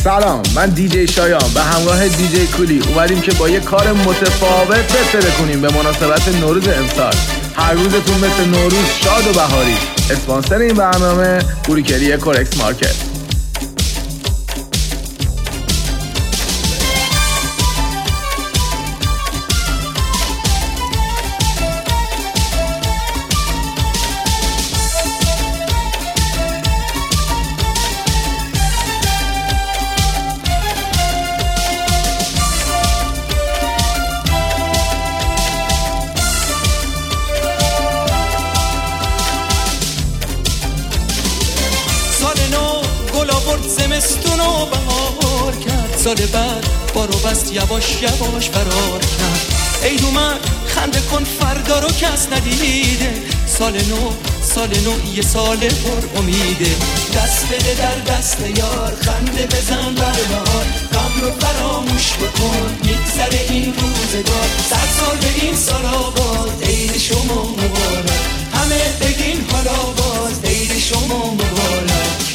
سلام، من دیجی شایان به همراه دیجی کولی اومدیم که با یه کار متفاوت بتره کنیم به مناسبت نوروز امسال. هر روزتون مثل نوروز شاد و بهاری. اسپانسر این برنامه بوریکری کورکس مارکت. زمستونو بهار کرد، سال بعد بارو بست یواش یواش فرار کرد. ای اومد خنده کن فردا رو کس ندیده، سال نو یه سال پر امیده. دست بده در دست یار، خنده بزن بر بهار، غم رو فراموش بکن میگذره این روزگار. 100 سال به این سال آباد، عید شما مبارک، همه بگین حالا باز عید شما مبارک.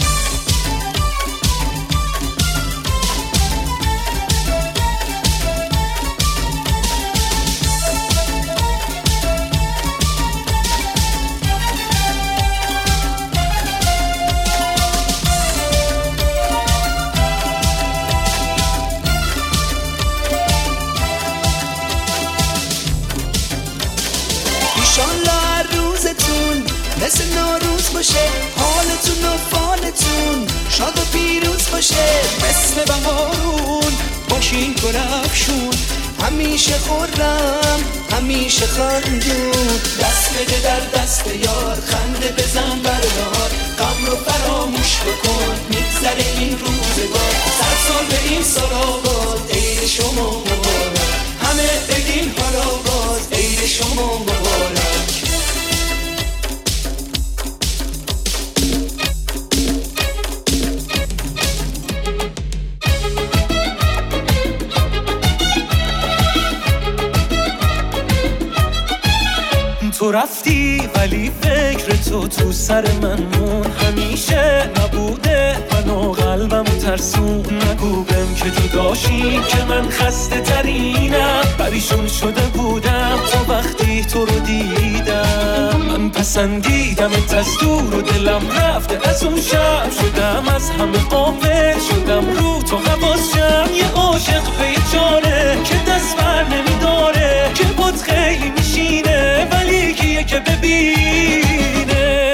مثل نوروز باشه، حالتون و فالتون شاد و پیروز باشه. مثل بهارون باشین گلفشون، همیشه خرم همیشه خندون. دست بده در دست یار، خنده بزن بر بهار، غم رو فراموش بکن میگذره این روزگار. 100 سال به این سال آباد، عید شما مبارک، همه بگین حالا باز عید شما مبارک. تو رفتی ولی فکر تو سر من مون، همیشه نبوده منو قلبم ترسون. نگو بهم که جداشی که من خسته ترینم، پریشون شده بودم تا وقتی تو رو دیدم. من پسندیدمت از دور و دلم رفته از اون شب، شدم از همه غافل، شدم رو تو حواسم. یه عاشق پیچانه که دست بر نمیداره، که بود خیلی میشینه ولی کیه که ببینه.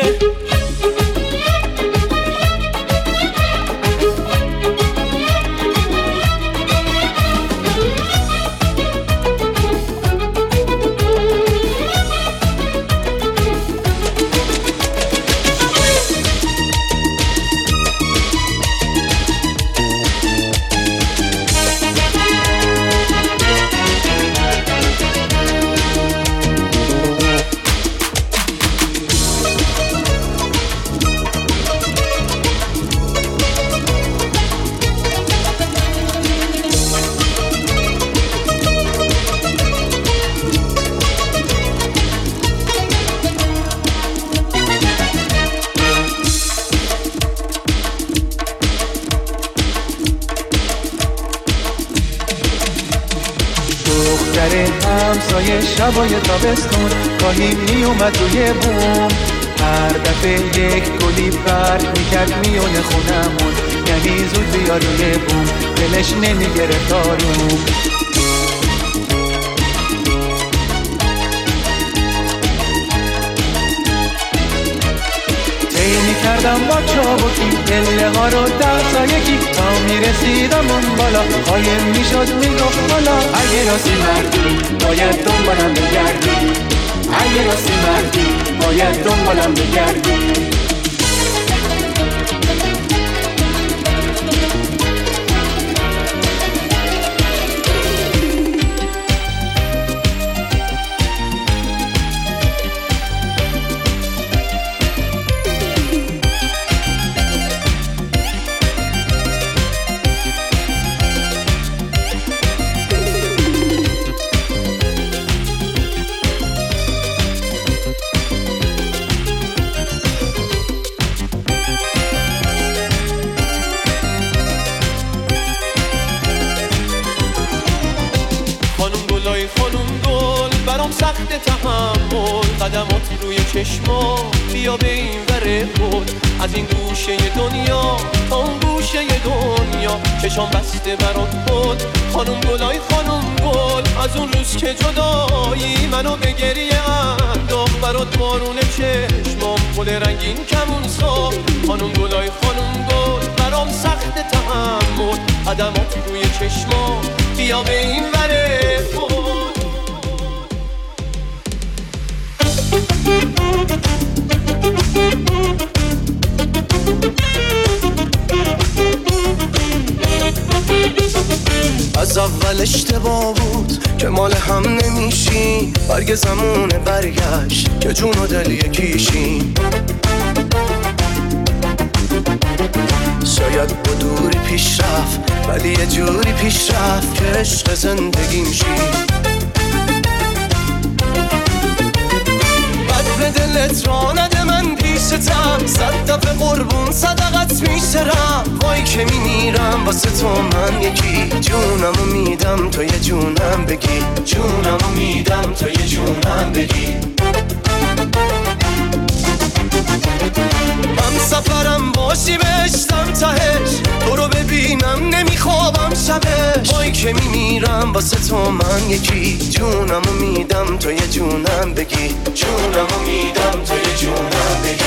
همسایه شبای تابستون گاهی می اومد روی بوم، هر دفعه یک گلی برگ میکرد میونه خونمون، یعنی زود بیا روی بوم دلش نمیگرفت آروم. میکردم با چابکی دله ها رو در یکی تا میرسیدم اون بالا، قایم میشد میگفت حالا اگه راستی مردی باید دنبالم بگردی، اگه راستی مردی باید دنبالم بگردی. سخت تحمل، قدمات روی چشما بیا به این ور خود، از این گوشه دنیا تا اون گوشه دنیا، چشام بسته برات بود خانم گلای خانم گل، از اون روز که جدایی منو به گریه انداخت، برات بارون چشمام گل رنگین کمون ساخت، خانم گلای خانم گل برام سخت تحمل، قدمات روی چشما بیا به این ور خود. از اول اشتباه بود که مال هم نمیشیم، برگ زمونه برگشت که جون و دل یکیشیم، شاید با دوری پیش رفت ولی یه جوری پیش رفت که عشق زندگیم شیم. بد به دلت را نده من پیشتم، 100 دفعه قربون صدقت میشرم، وای که میمیرم واسه تو من یکی، جونمو میدم تو یه جونم بگی، جونمو میدم تو یه جونم بگی. من سفرم باشی بهشتم تهش، تو رو ببینم نمیخوابم شبش، وای که میمیرم واسه تو من یکی، جونمو میدم تو یه جونم بگی، جونمو میدم تو یه جونم بگی.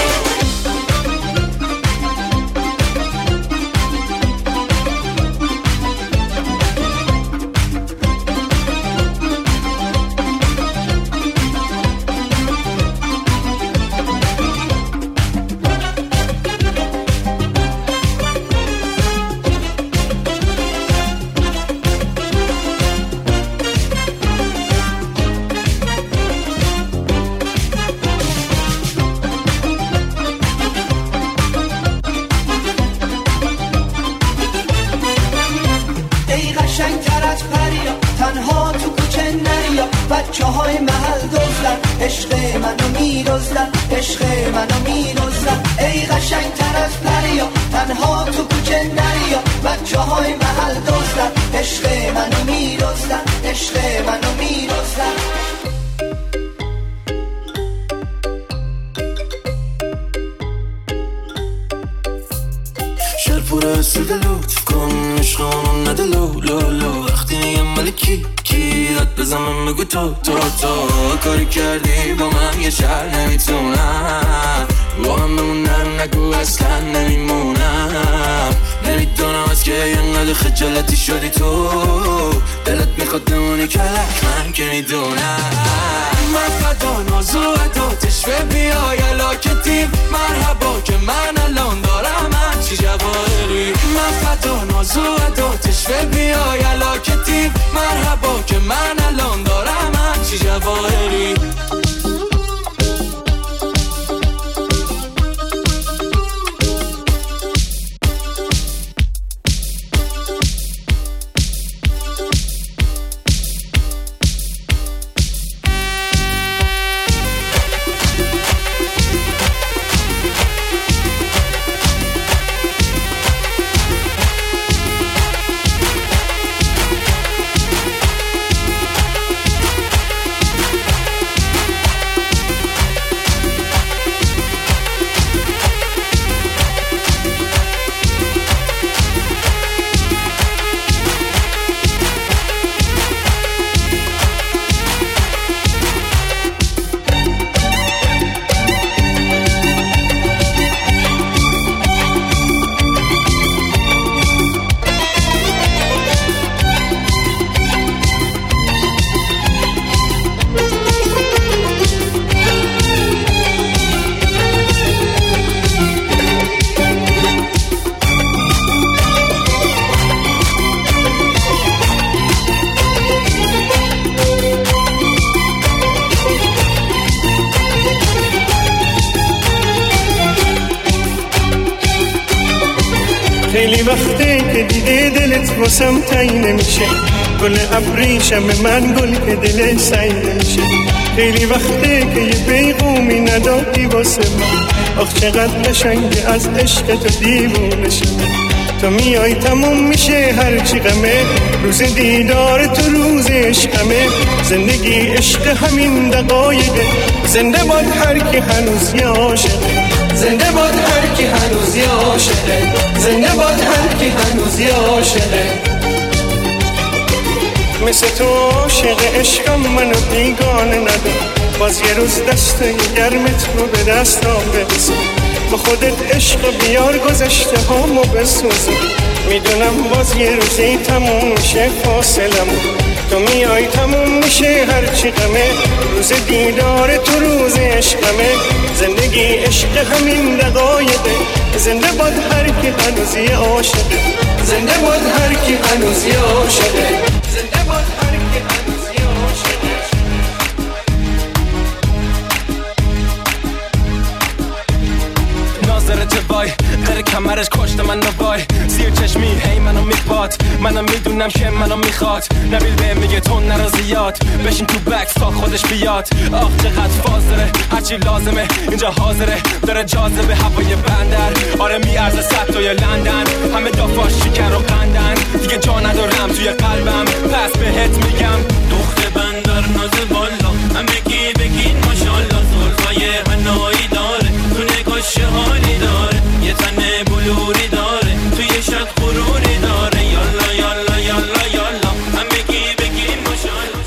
تو کاری کردی با من یه شهر نمیتونم با هم بمونم، نگو اصلا نمیمونم، نمیدونم از که اینقدر خجالتی شدی تو، دلت میخواد بمونی کلک من که میدونم، من فدا نازو عداتش به بیای علاکتیم، مرحبا که من الان دارم هرچی جواهری، من فدا نازو عداتش به بیای علاکتیم، مرحبا که من الان دارم هرچی جواهری. خیلی وقته که دیگه دلت واسم تعیین نمیشه، گل ابریشم من گل که دلت سعی نمیشه، خیلی وقته که یه پیغامی ندادی واسه من، آخ چقدر قشنگه از عشق تو دیوونه شدم، تو میای تموم میشه هرچی غمه، روز دیدار تو روز عشقمه. زندگی عشق همین دقایقه، زنده باد هر کی هنوز یه عاشقه، زنده باد هر کی هنوز یه عاشقه، زنده باد هر کی هنوز یه عاشقه. مثل تو عاشق عشقم منو بیگانه ندار، باز یه روز دستای گرمت رو به دستام برسون. با خودت عشق بیار گذشته هامو بسوزه، میدونم باز یه روزی تموم میشه فاصلم. تو میای تموم میشه هرچی غمه، روز دیدار تو روز عشقمه. زندگی عشق همین دقایقه، زنده باد هر کی هنوز یه عاشقه، زنده باد هر کی هنوز یه عاشقه، زنده باد هر کی هنوز یه عاشقه. ناظرت وای غیر کمرش کشت من وای، زیر چشمی هی منو میپاد، منم میدونم که منو میخواد. نبیل به میگه تو نرا زیاد، بشین تو بکس تا خودش بیاد. آخ چقدر فاز داره، هرچی لازمه اینجا حاضره، داره جاذبه هوای بندر. آره میارزه 100 تا لندن، همه دافاش شکر و قندن. دیگه جا ندارم توی قلبم، پس بهت میگم دخت بندر نازه والا، همگی بگین ماشالله. زلفای حنایی داره، تو نگاش حالی داره، یه تن بلوری داره، تو یه شد غروری داره. یالا یالا یالا یالا، همگی بگین ماشالله.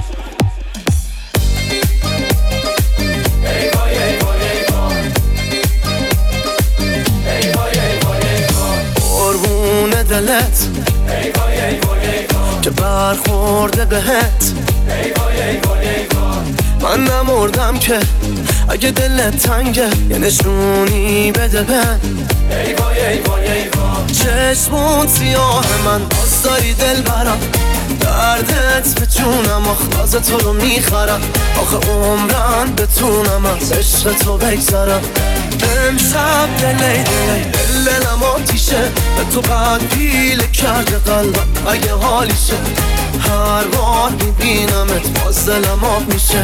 ای وای ای وای ای وای، ای وای ای وای ای وای، قربون دلت ای وای ای وای ای وای، که برخورده بهت. ای وای ای وای ای وای، من نمردم که اگه دلت تنگه یه نشونی بده بن. ای وای ای وای ای وای، چشمون سیاه من باز داری دل برم، دردت به جونم آخلاز تو رو میخرم. آخه عمرن بتونم از عشق تو بگذرم. امشب دلی دلم آتیشه، به تو بعد پیله کرده قلبم. اگه حالیشه هر بار میبینمت باز دلم آب میشه.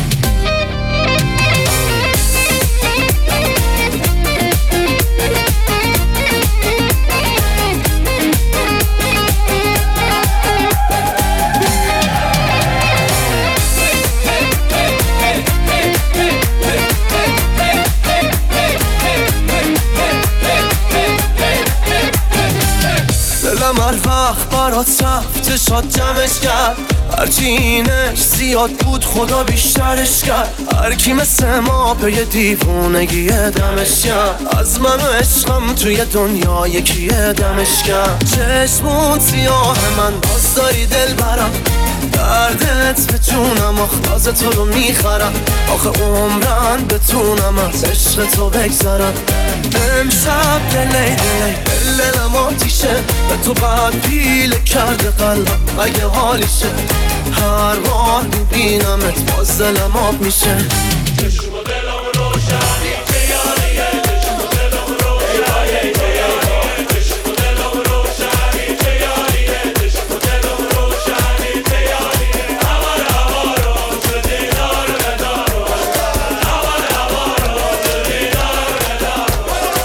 دلم هر وقت برات رفته شاد جمعش کرد، هرچی اینش زیاد بود خدا بیشترش کرد. هر کی مثل ما پی دیوونگی دمش کرد، از من و عشقم توی دنیا یکی دمش کرد. چشمون سیاه من باز داری دل برم، دردت به جونم آخلاز تو رو میخرم. آخه عمرن بتونم از عشق تو بگذرم. امشب دلی دلم آتیشه، به تو بعد پیله کرده قلبم. اگه حالیشه هر بار میبینمت باز دلم آب میشه. چشم و دلم روشنی چه یاریه، چشم و دلم روشنی چه یاریه، چشم و دلم روشنی چه یاریه، چشم و دلم روشنی چه یاریه. هوا رو چه دیدار ندارو، هوا رو چه دیدار ندارو.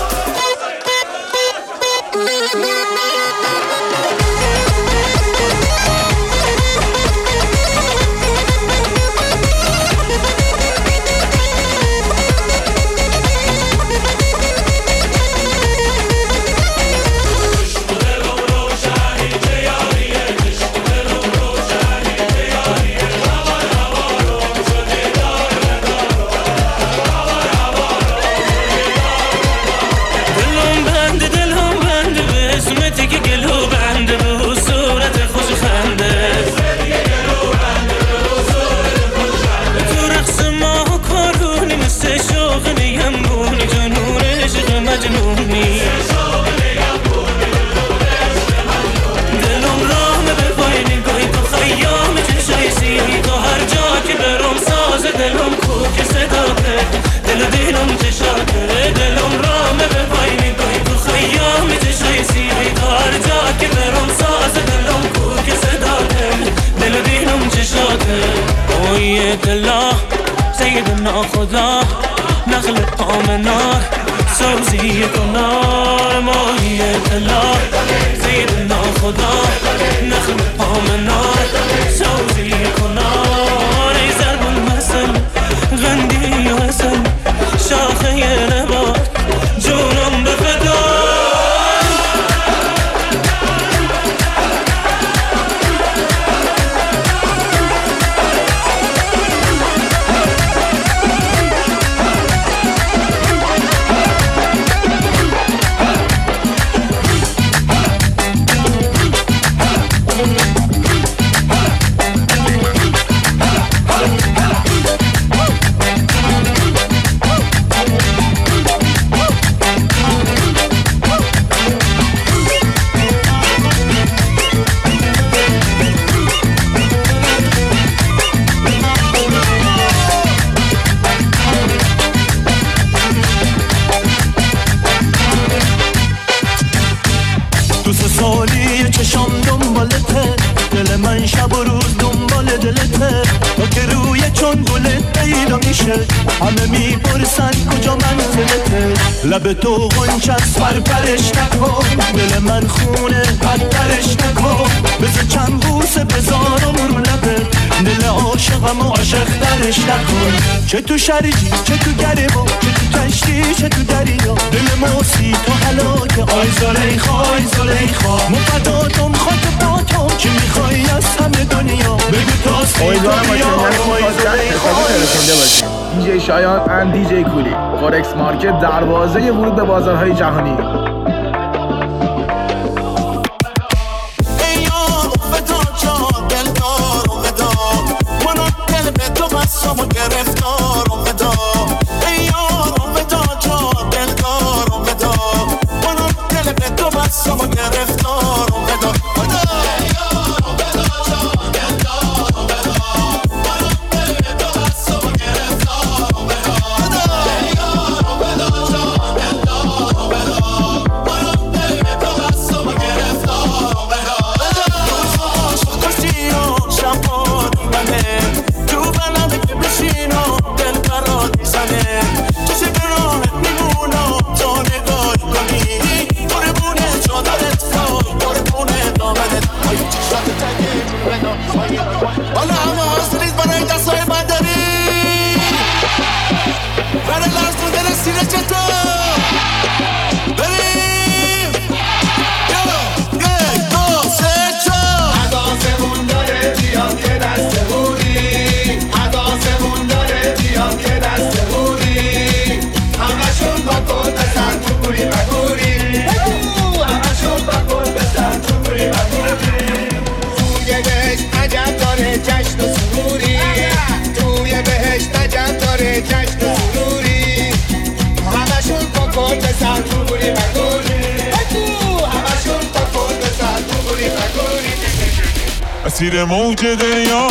دلا سیدنا خدا نخل آمنار سوزی کنار ماهی دلا خدا نخم پامنار سوزی کنار ای زربون مثل غندی و حسن شاخه نبات جونم به فدا همه میپرسن کجا منزلته لب تو غنچست فرفرش نکن دل من خونه بدترش نکن بذار چند بوسه بذارم رو لبه دل عاشقم و عاشق درش نکن چه تو شریجی چه تو گرمو چه تو کشتی چه تو دریا دل موسی تو حلاکه آی زلیخا مفداتم خاک باتم چی میخوای از همه دنیا بگو تاستی تو بیا آی زلیخا دیجی شایان اند دیجی کولی فورکس مارکت دروازه ورود به بازارهای جهانی. اسیر موج دریا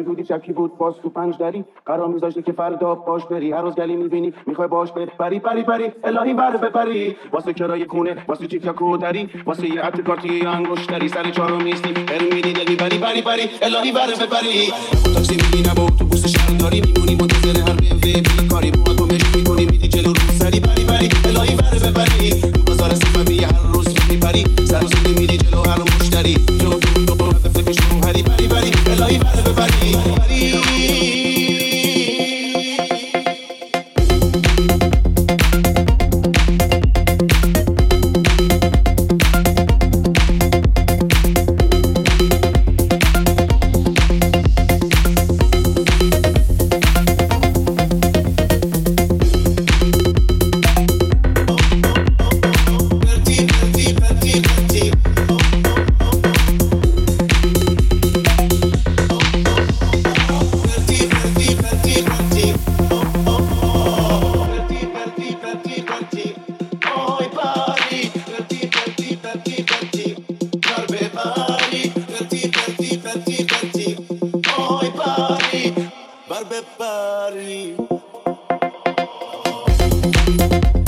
بودی شکی بود باز تو پنج دری قرار میذاشتی که فردا باش بری هر روز گلی میبینی میخوای باش بری پری الهی بر بپری واسه کرای خونه واسه چیک یا کودری واسه یه عطر کارتی انگشتری سر چهارم نیستی میری دلی پری الهی بر بپری تاکسی میگی نبا اتوبوس شهرداری میمونی منتظر هر BMW کاری با تو مشت میکنی میدی جلو رو سری پری الهی بر بپری بازار صفوی هر روز میپری سر و سوده میری جلو هر مشتری جو فکرش رو هری پری الهی بر بپری Barbepari